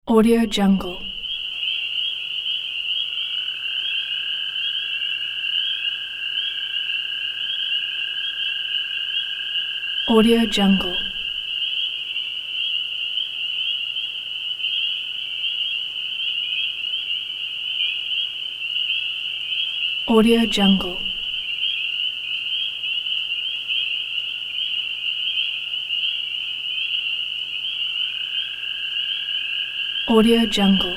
Audio Jungle. Audio Jungle. Audio Jungle. Audio Jungle.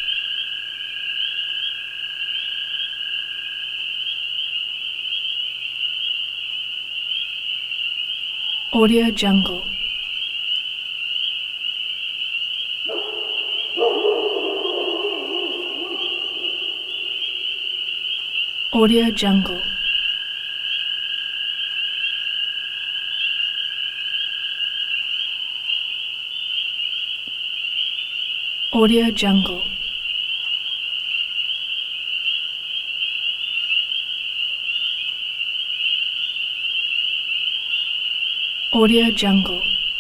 Audio Jungle. Audio Jungle. Audio Jungle. Audio Jungle.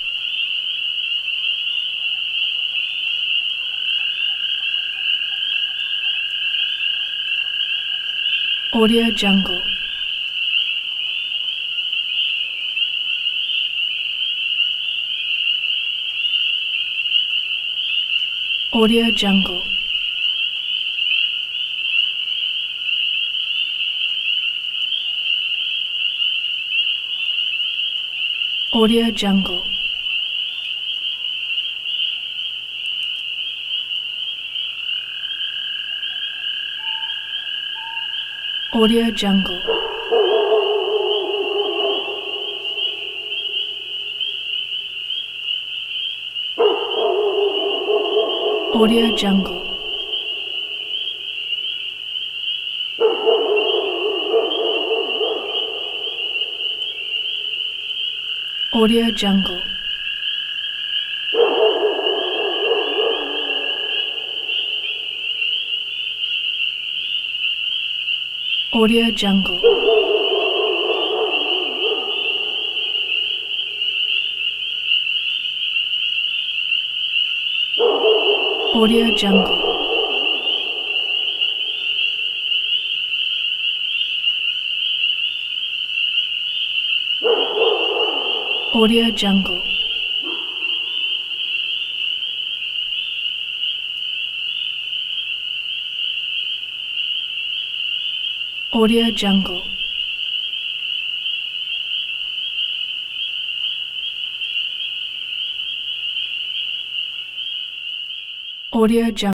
Audio Jungle. Audio Jungle. Audio Jungle. Audio Jungle. Audio Jungle. Audio Jungle. Audio Jungle. Audio Jungle. Audio Jungle. Audio Jungle. Audio Jungle.